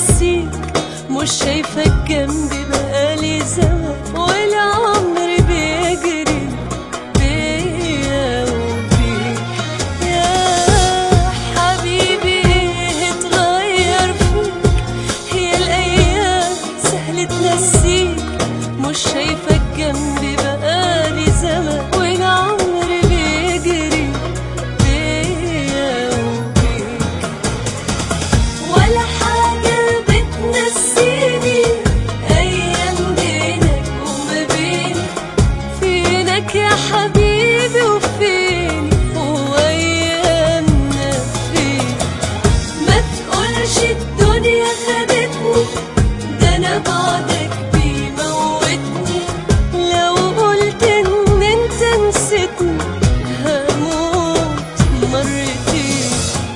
نسيك، مش شايفك جنبي بقالي زمان، والعمر بيجري بيا وبيك. يا حبيبي ايه اتغير فيك، هي الايام سهل تنسيك، مش شايفك جنبي بقالي زمان، والعمر بيجري بيا وبيك. ولا حاجة بتنسيني أيام بينك وما بيني، فينك يا حبيبي وفيني وأيامنا فين. ما تقولش الدنيا خدتني، ده أنا بعدك بيموتني، لو قلت إن أنت نسيتني هموت مرتين.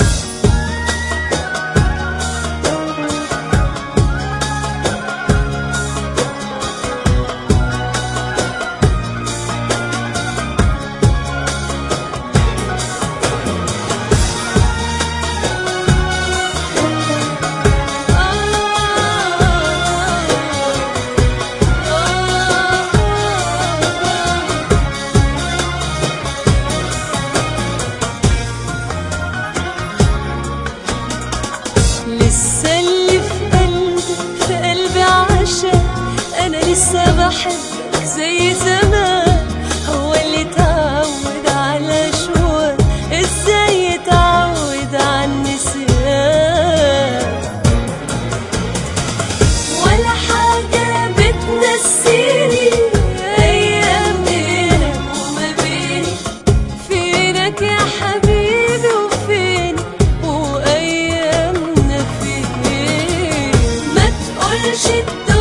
لسه اللي في قلبي عشان انا لسه بحبك زي زمان، هو اللي اتعود على شوق ازاي يتعود على النسيان. ولا حاجة بتنسيني ايام بينك وما بيني، فينك يا حبيبي وفيني وأيامنا فين. ما تقولش